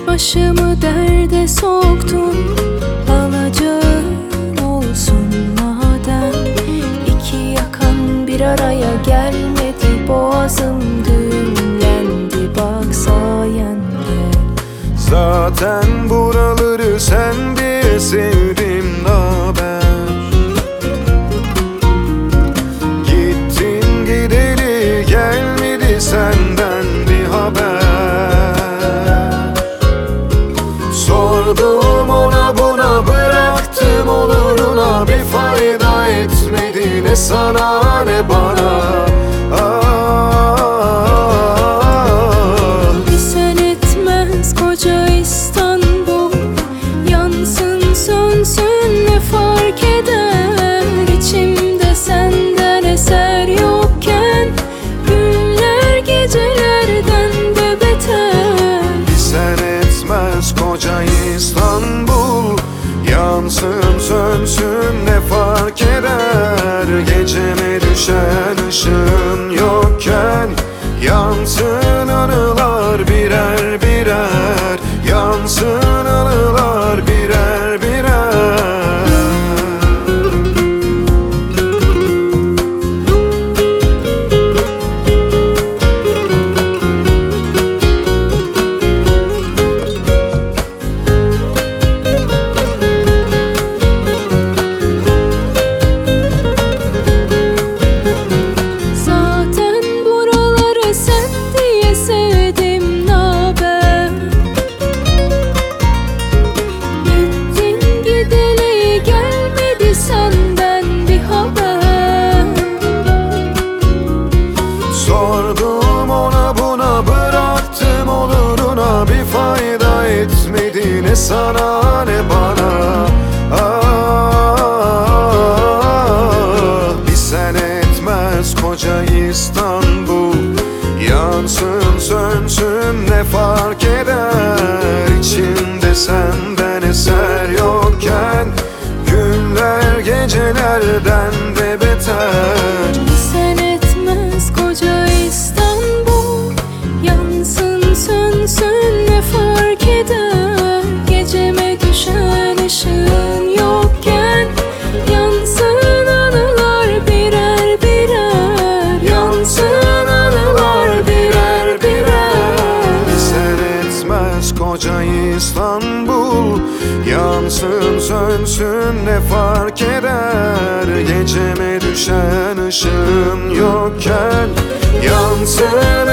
etmez başımı derde soktun. Alacağın olsun madem, iki yakan bir araya gelmedi. Boğazım düğümlendi bak sayende. Zaten buraları sen diye sevdim naber. Gittin gideli gelmedi senden bir haber. Sordum ona buna bıraktım oluruna, bir fayda etmedi ne sana ne bana. Bir sen etmez koca İstanbul, yansın sönsün ne fark eder. İçimde senden eser yokken, günler gecelerden de beter. Bir sen etmez koca İstanbul, yansın sönsün ne fark eder. Geceme düşen ışığın yokken, yansın anılar birer birer. Yansın anılar birer birer. Zaten buraları sen diye sevdim naber. Gittin gideli gelmedi senden bir haber. Sordum ona buna bıraktım oluruna, bir fayda etmedi ne sana ne bana. Bir sen etmez koca İstanbul, yansın sönsün ne fark eder. İçimde senden eser yokken, günler gecelerden de beter. Sen etmez koca İstanbul, yansın sönsün ne fark eder. Geceme düşen ışığın yokken, yansın anılar birer birer. Yansın anılar birer birer. Sen etmez koca İstanbul, yansın sönsün ne fark eder. Geceme düşen ışığın yokken, yansın